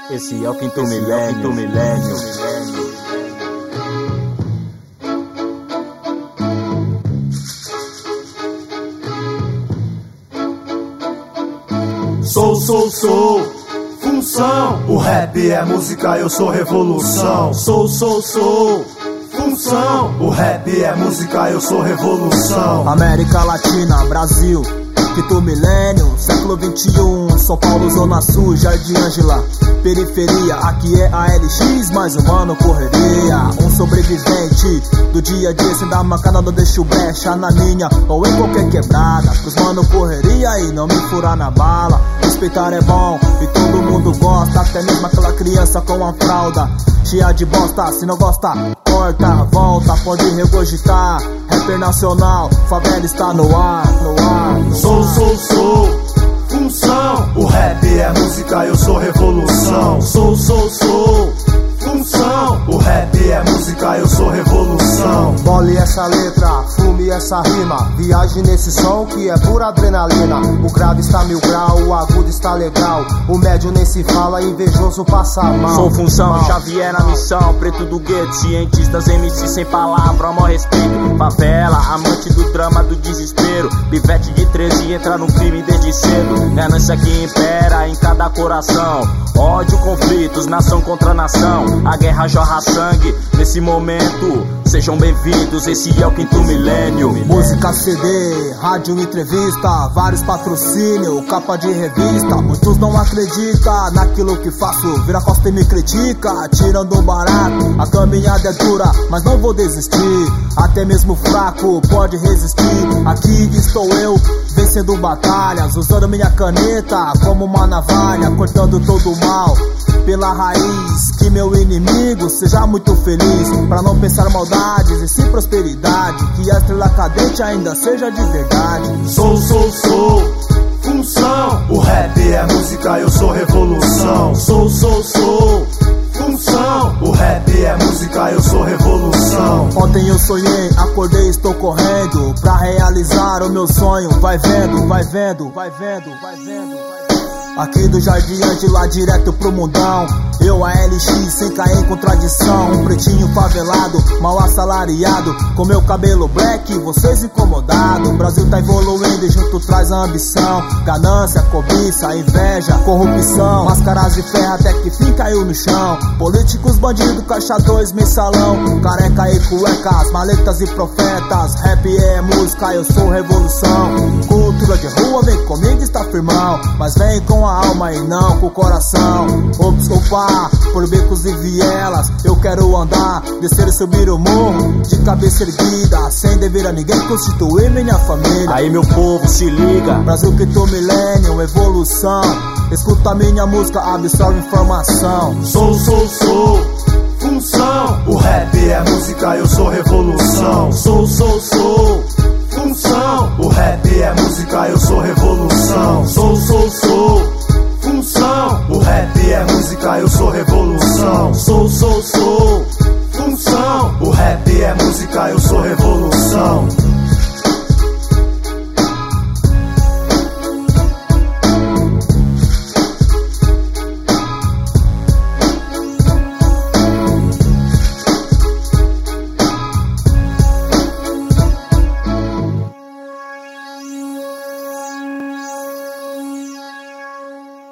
Esse é o quinto milênio. Sou função. O rap é música, eu sou revolução. Sou função. O rap é música, eu sou revolução. América Latina, Brasil, quinto milênio, século 21, São Paulo, Zona Sul, Jardim Ângela, periferia, aqui é a LX, mais humano, correria. Um sobrevivente do dia a dia, sem dar mancada, não deixo brecha na minha ou em qualquer quebrada. Pros mano, correria e não me furar na bala. Respeitar é bom e todo mundo gosta, até mesmo aquela criança com a fralda cheia de bosta. Se não gosta, corta, volta, pode regurgitar. Rapper nacional, favela está no ar. Sou função. O rap é música, eu sou revolução. Sou função. O rap é música, eu sou revolução. Bole essa letra, fume essa rima, viaje nesse som que é pura adrenalina. O grave está 1000 grau, o agudo está legal, o médio nem se fala, invejoso passa mal. Sou função, Xavier na missão, preto do gueto, cientistas, MC sem palavra, maior respeito. Favela, amante do drama, do desespero, pivete de 13 entra no crime desde cedo. Ganância que impera em cada coração, ódio, conflitos, nação contra nação. A guerra jorra sangue nesse momento. Sejam bem-vindos, esse é o quinto milênio. Música, CD, rádio, entrevista, vários patrocínios, capa de revista. Muitos não acreditam naquilo que faço, vira costa e me critica, tirando um barato. A caminhada é dura, mas não vou desistir. Até mesmo fraco pode resistir. Aqui estou eu, vencendo batalhas, usando minha caneta como uma navalha, cortando todo o mal pela raiz. Que meu inimigo seja muito feliz, pra não pensar maldades e sim prosperidade. Que a estrela cadente ainda seja de verdade. Sou função. O rap é música, eu sou revolução. Sou função. O rap é música, eu sou revolução. Ontem eu sonhei, acordei, estou correndo pra realizar o meu sonho. Vai vendo. Aqui do Jardim Ângela direto pro mundão, eu a LX sem cair em contradição. Um pretinho favelado, mal assalariado, com meu cabelo black, vocês incomodados. O Brasil tá evoluindo e junto traz a ambição. Ganância, cobiça, inveja, corrupção, máscaras de ferro até que fim caiu no chão. Políticos, bandidos, caixa 2, mensalão, careca e cuecas, maletas e profetas. Rap é música, eu sou revolução. Cultura de rua, vem comigo, está firmão, mas vem com a alma e não com o coração. Opa, por becos e vielas eu quero andar, descer e subir o morro de cabeça erguida, sem dever a ninguém, constituir minha família. Aí meu povo, se liga, Brasil quinto milênio, evolução. Escuta minha música, absorve informação. Sou função. O rap é música, eu sou revolução. Sou função. O rap é música, eu sou revolução. Sou função. O rap é música, eu sou revolução. Sou função. O rap é música, eu sou revolução.